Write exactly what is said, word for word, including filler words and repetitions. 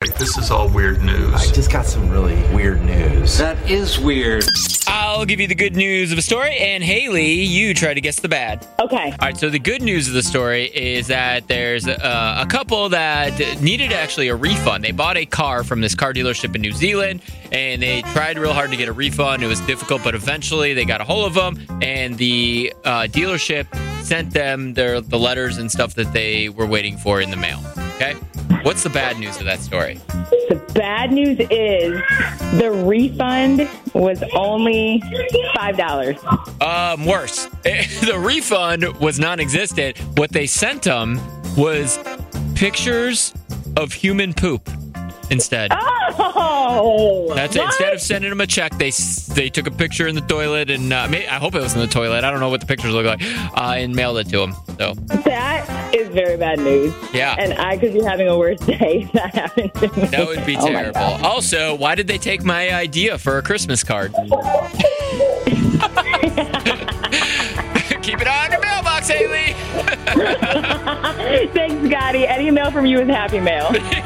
This is all weird news. I just got some really weird news. That is weird. I'll give you the good news of a story, and Haley, you try to guess the bad. Okay. All right, so the good news of the story is that there's a, a couple that needed actually a refund. They bought a car from this car dealership in New Zealand, and they tried real hard to get a refund. It was difficult, but eventually they got a hold of them, and the uh, dealership sent them their, the letters and stuff that they were waiting for in the mail. Okay? What's the bad news of that story? The bad news is the refund was only five dollars. Um, worse. The refund was non-existent. What they sent them was pictures of human poop instead. Oh! That's it. What? Instead of sending them a check, they they took a picture in the toilet, and uh, may, I hope it was in the toilet. I don't know what the pictures look like, uh, and mailed it to them. So That is very bad news. Yeah. And I could be having a worse day if that happened to me. that would be Oh my terrible. God. Also, why did they take my idea for a Christmas card? Keep it on your mailbox, Haley. Thanks, Scotty. Any mail from you is happy mail.